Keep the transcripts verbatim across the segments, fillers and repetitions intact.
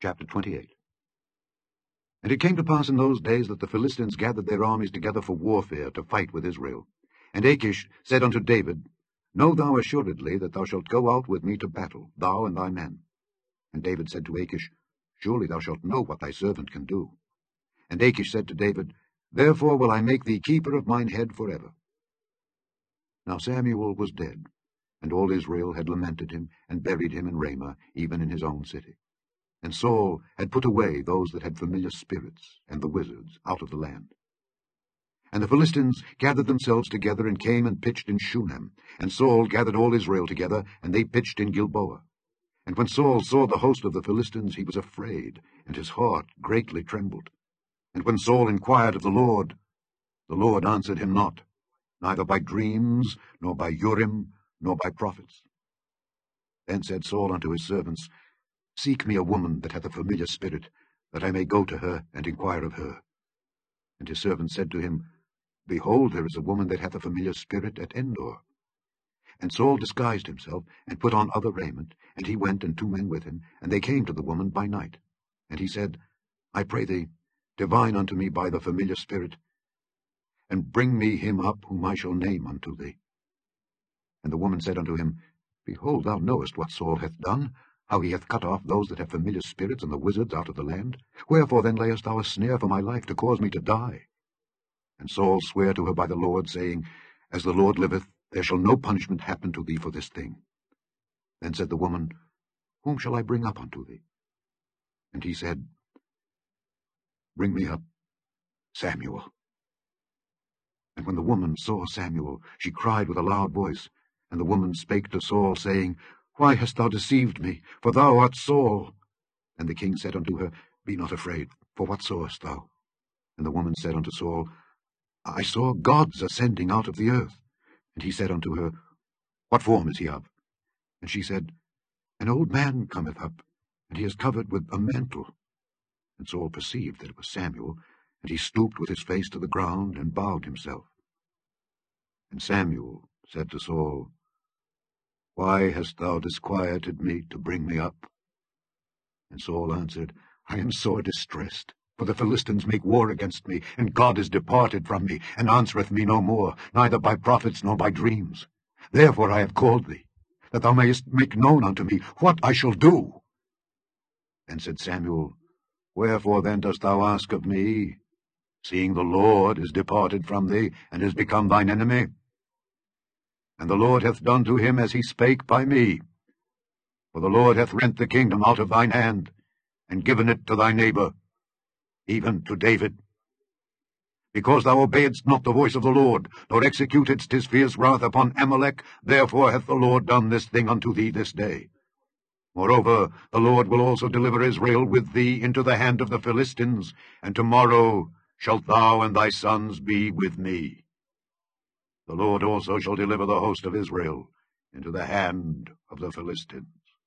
Chapter twenty-eight. And it came to pass in those days that the Philistines gathered their armies together for warfare, to fight with Israel. And Achish said unto David, Know thou assuredly that thou shalt go out with me to battle, thou and thy men. And David said to Achish, Surely thou shalt know what thy servant can do. And Achish said to David, Therefore will I make thee keeper of mine head for ever. Now Samuel was dead, and all Israel had lamented him, and buried him in Ramah, even in his own city. And Saul had put away those that had familiar spirits, and the wizards, out of the land. And the Philistines gathered themselves together, and came and pitched in Shunem. And Saul gathered all Israel together, and they pitched in Gilboa. And when Saul saw the host of the Philistines, he was afraid, and his heart greatly trembled. And when Saul inquired of the Lord, the Lord answered him not, neither by dreams, nor by Urim, nor by prophets. Then said Saul unto his servants, Seek me a woman that hath a familiar spirit, that I may go to her, and inquire of her. And his servants said to him, Behold, there is a woman that hath a familiar spirit at Endor. And Saul disguised himself, and put on other raiment, and he went, and two men with him, and they came to the woman by night. And he said, I pray thee, divine unto me by the familiar spirit, and bring me him up whom I shall name unto thee. And the woman said unto him, Behold, thou knowest what Saul hath done, how he hath cut off those that have familiar spirits and the wizards out of the land. Wherefore then layest thou a snare for my life, to cause me to die? And Saul sware to her by the Lord, saying, As the Lord liveth, there shall no punishment happen to thee for this thing. Then said the woman, Whom shall I bring up unto thee? And he said, Bring me up Samuel. And when the woman saw Samuel, she cried with a loud voice. And the woman spake to Saul, saying, Why hast thou deceived me? For thou art Saul. And the king said unto her, Be not afraid, for what sawest thou? And the woman said unto Saul, I saw gods ascending out of the earth. And he said unto her, What form is he of? And she said, An old man cometh up, and he is covered with a mantle. And Saul perceived that it was Samuel, and he stooped with his face to the ground, and bowed himself. And Samuel said to Saul, Why hast thou disquieted me to bring me up? And Saul answered, I am sore distressed, for the Philistines make war against me, and God is departed from me, and answereth me no more, neither by prophets nor by dreams. Therefore I have called thee, that thou mayest make known unto me what I shall do. Then said Samuel, Wherefore then dost thou ask of me, seeing the Lord is departed from thee, and is become thine enemy? And the Lord hath done to him as he spake by me. For the Lord hath rent the kingdom out of thine hand, and given it to thy neighbor, even to David. Because thou obeyedst not the voice of the Lord, nor executedst his fierce wrath upon Amalek, therefore hath the Lord done this thing unto thee this day. Moreover, the Lord will also deliver Israel with thee into the hand of the Philistines, and tomorrow shalt thou and thy sons be with me. The Lord also shall deliver the host of Israel into the hand of the Philistines.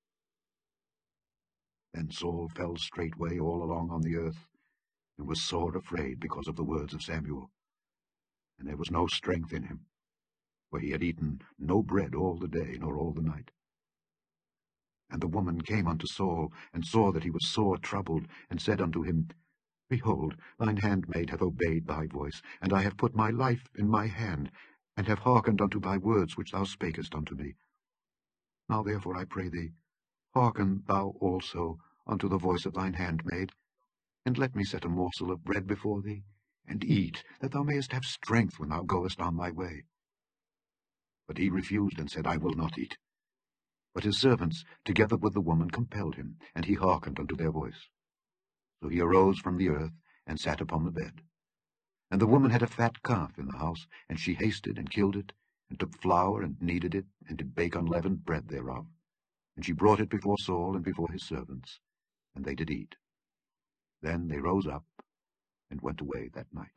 Then Saul fell straightway all along on the earth, and was sore afraid because of the words of Samuel. And there was no strength in him, for he had eaten no bread all the day nor all the night. And the woman came unto Saul, and saw that he was sore troubled, and said unto him, Behold, thine handmaid hath obeyed thy voice, and I have put my life in my hand, and have hearkened unto thy words which thou spakest unto me. Now therefore I pray thee, hearken thou also unto the voice of thine handmaid, and let me set a morsel of bread before thee, and eat, that thou mayest have strength when thou goest on thy way. But he refused, and said, I will not eat. But his servants, together with the woman, compelled him, and he hearkened unto their voice. So he arose from the earth, and sat upon the bed. And the woman had a fat calf in the house, and she hasted and killed it, and took flour, and kneaded it, and did bake unleavened bread thereof. And she brought it before Saul and before his servants, and they did eat. Then they rose up, and went away that night.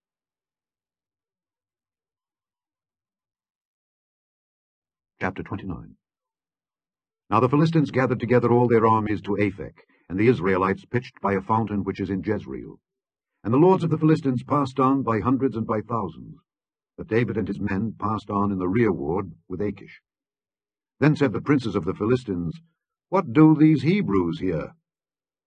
Chapter twenty-nine. Now the Philistines gathered together all their armies to Aphek, and the Israelites pitched by a fountain which is in Jezreel. And the lords of the Philistines passed on by hundreds and by thousands. But David and his men passed on in the rearward with Achish. Then said the princes of the Philistines, What do these Hebrews here?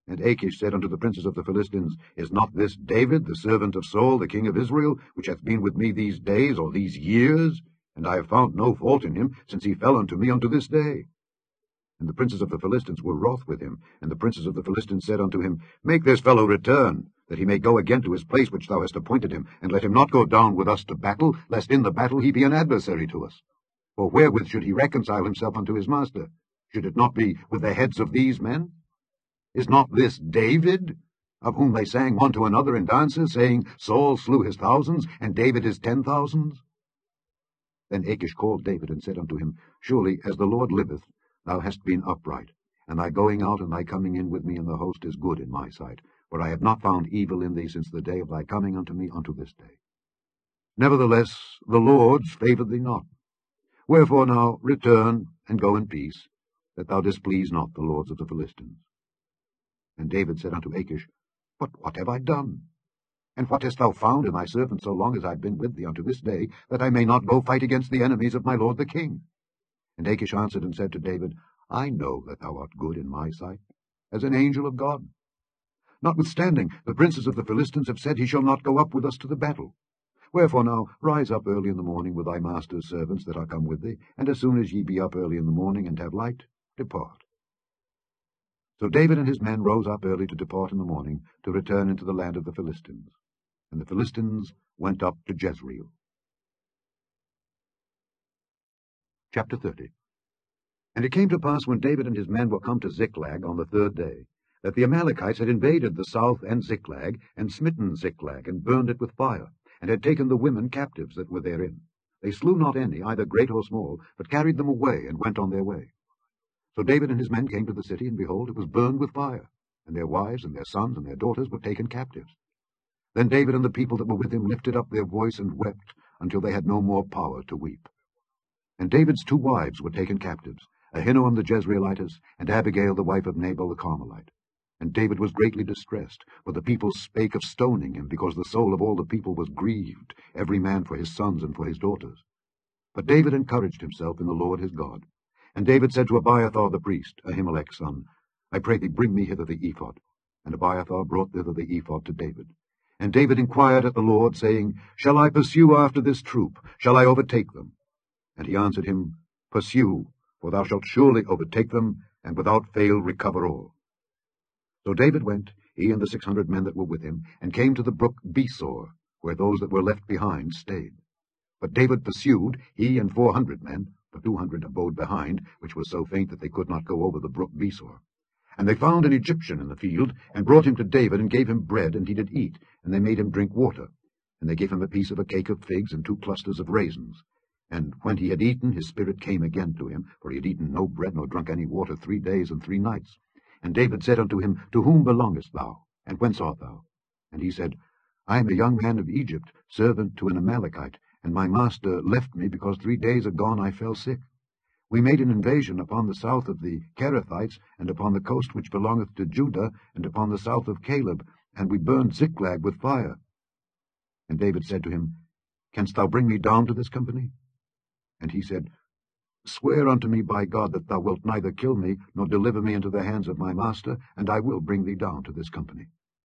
And Achish said unto the princes of the Philistines, Is not this David, the servant of Saul, the king of Israel, which hath been with me these days, or these years? And I have found no fault in him, since he fell unto me unto this day. And the princes of the Philistines were wroth with him. And the princes of the Philistines said unto him, Make this fellow return, that he may go again to his place which thou hast appointed him, and let him not go down with us to battle, lest in the battle he be an adversary to us. For wherewith should he reconcile himself unto his master? Should it not be with the heads of these men? Is not this David, of whom they sang one to another in dances, saying, Saul slew his thousands, and David his ten thousands? Then Achish called David, and said unto him, Surely, as the Lord liveth, thou hast been upright, and thy going out and thy coming in with me in the host is good in my sight, for I have not found evil in thee since the day of thy coming unto me unto this day. Nevertheless, the Lord's favoured thee not. Wherefore now return, and go in peace, that thou displease not the lords of the Philistines. And David said unto Achish, But what have I done? And what hast thou found in thy servant so long as I have been with thee unto this day, that I may not go fight against the enemies of my lord the king? And Achish answered and said to David, I know that thou art good in my sight, as an angel of God. Notwithstanding, the princes of the Philistines have said, He shall not go up with us to the battle. Wherefore now rise up early in the morning with thy master's servants that are come with thee, and as soon as ye be up early in the morning and have light, depart. So David and his men rose up early to depart in the morning, to return into the land of the Philistines. And the Philistines went up to Jezreel. Chapter thirty. And it came to pass, when David and his men were come to Ziklag on the third day, that the Amalekites had invaded the south and Ziklag, and smitten Ziklag, and burned it with fire, and had taken the women captives that were therein. They slew not any, either great or small, but carried them away, and went on their way. So David and his men came to the city, and behold, it was burned with fire, and their wives and their sons and their daughters were taken captives. Then David and the people that were with him lifted up their voice and wept, until they had no more power to weep. And David's two wives were taken captives, Ahinoam the Jezreelitess, and Abigail the wife of Nabal the Carmelite. And David was greatly distressed, for the people spake of stoning him, because the soul of all the people was grieved, every man for his sons and for his daughters. But David encouraged himself in the Lord his God. And David said to Abiathar the priest, Ahimelech's son, I pray thee, bring me hither the ephod. And Abiathar brought thither the ephod to David. And David inquired at the Lord, saying, Shall I pursue after this troop? Shall I overtake them? And he answered him, Pursue, for thou shalt surely overtake them, and without fail recover all. So David went, he and the six hundred men that were with him, and came to the brook Besor, where those that were left behind stayed. But David pursued, he and four hundred men, for two hundred abode behind, which was so faint that they could not go over the brook Besor. And they found an Egyptian in the field, and brought him to David, and gave him bread, and he did eat, and they made him drink water. And they gave him a piece of a cake of figs, and two clusters of raisins. And when he had eaten, his spirit came again to him, for he had eaten no bread nor drunk any water three days and three nights. And David said unto him, To whom belongest thou? And whence art thou? And he said, I am a young man of Egypt, servant to an Amalekite, and my master left me, because three days agone I fell sick. We made an invasion upon the south of the Kerethites, and upon the coast which belongeth to Judah, and upon the south of Caleb, and we burned Ziklag with fire. And David said to him, Canst thou bring me down to this company? And he said, Swear unto me by God that thou wilt neither kill me, nor deliver me into the hands of my master, and I will bring thee down to this company.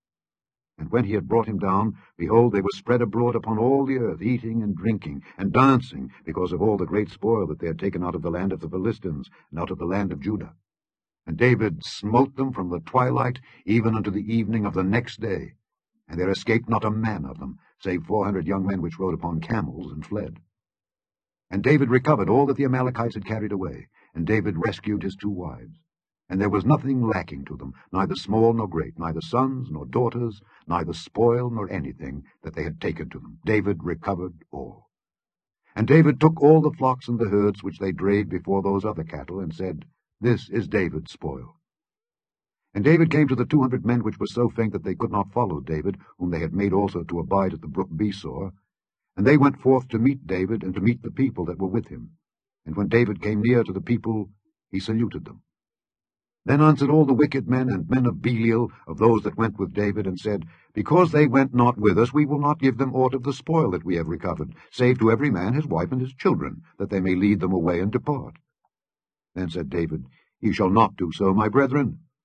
And when he had brought him down, behold, they were spread abroad upon all the earth, eating and drinking, and dancing, because of all the great spoil that they had taken out of the land of the Philistines, and out of the land of Judah. And David smote them from the twilight even unto the evening of the next day, and there escaped not a man of them, save four hundred young men which rode upon camels and fled. And David recovered all that the Amalekites had carried away, and David rescued his two wives. And there was nothing lacking to them, neither small nor great, neither sons nor daughters, neither spoil nor anything that they had taken to them. David recovered all. And David took all the flocks and the herds which they drave before those other cattle, and said, This is David's spoil. And David came to the two hundred men which were so faint that they could not follow David, whom they had made also to abide at the brook Besor. And they went forth to meet David, and to meet the people that were with him. And when David came near to the people, he saluted them. Then answered all the wicked men and men of Belial, of those that went with David, and said, Because they went not with us, we will not give them aught of the spoil that we have recovered, save to every man his wife and his children, that they may lead them away and depart. Then said David, Ye shall not do so, my brethren.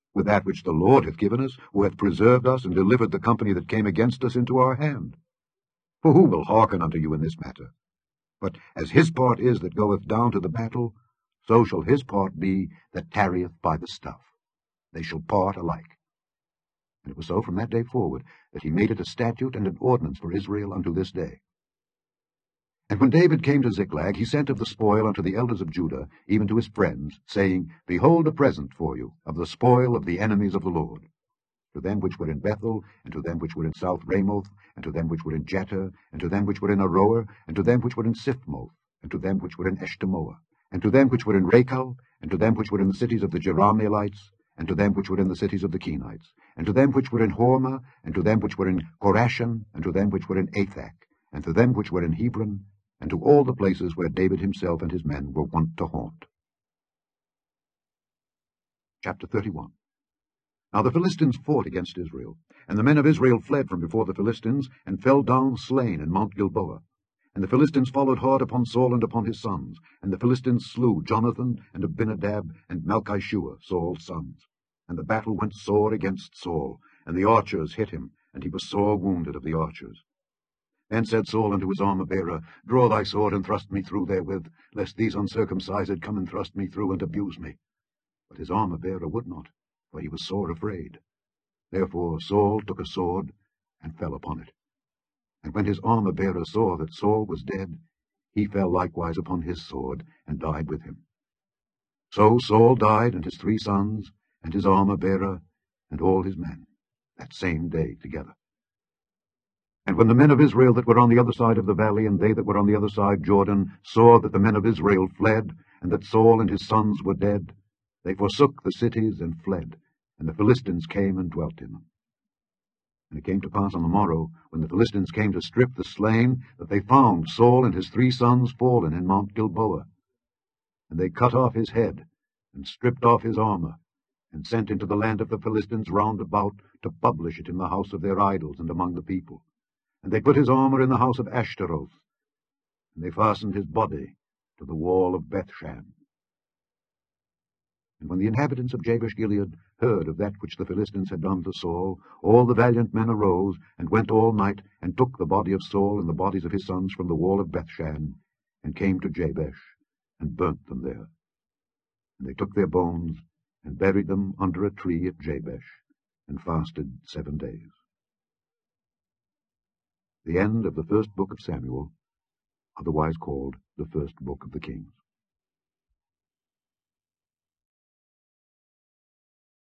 with that which the Lord hath given us, who hath preserved us, and delivered the company that came against us into our hand. For who will hearken unto you in this matter? But as his part is that goeth down to the battle, so shall his part be that tarrieth by the stuff. They shall part alike. And it was so from that day forward, that he made it a statute and an ordinance for Israel unto this day. And when David came to Ziklag, he sent of the spoil unto the elders of Judah, even to his friends, saying, Behold a present for you, of the spoil of the enemies of the Lord. To them which were in Bethel, and to them which were in South Ramoth, and to them which were in Jeter, and to them which were in Aroer, and to them which were in Siphmoth, and to them which were in Eshtemoa, and to them which were in Rachel, and to them which were in the cities of the Jerahmeelites, and to them which were in the cities of the Kenites, and to them which were in Hormah, and to them which were in Korashan, and to them which were in Athak, and to them which were in Hebron, and to all the places where David himself and his men were wont to haunt. Chapter thirty-one. Now the Philistines fought against Israel, and the men of Israel fled from before the Philistines, and fell down slain in Mount Gilboa. And the Philistines followed hard upon Saul and upon his sons, and the Philistines slew Jonathan, and Abinadab, and Malchishua, Saul's sons. And the battle went sore against Saul, and the archers hit him, and he was sore wounded of the archers. Then said Saul unto his armor-bearer, Draw thy sword, and thrust me through therewith, lest these uncircumcised come and thrust me through, and abuse me. But his armor-bearer would not, for he was sore afraid. Therefore Saul took a sword, and fell upon it. And when his armor-bearer saw that Saul was dead, he fell likewise upon his sword, and died with him. So Saul died, and his three sons, and his armor-bearer, and all his men, that same day together. And when the men of Israel that were on the other side of the valley, and they that were on the other side Jordan, saw that the men of Israel fled, and that Saul and his sons were dead, they forsook the cities and fled, and the Philistines came and dwelt in them. And it came to pass on the morrow, when the Philistines came to strip the slain, that they found Saul and his three sons fallen in Mount Gilboa. And they cut off his head, and stripped off his armor, and sent into the land of the Philistines round about to publish it in the house of their idols and among the people. And they put his armor in the house of Ashtaroth, and they fastened his body to the wall of Bethshan. And when the inhabitants of Jabesh-Gilead heard of that which the Philistines had done to Saul, all the valiant men arose, and went all night, and took the body of Saul and the bodies of his sons from the wall of Bethshan, and came to Jabesh, and burnt them there. And they took their bones, and buried them under a tree at Jabesh, and fasted seven days. The end of the first book of Samuel, otherwise called the first book of the Kings.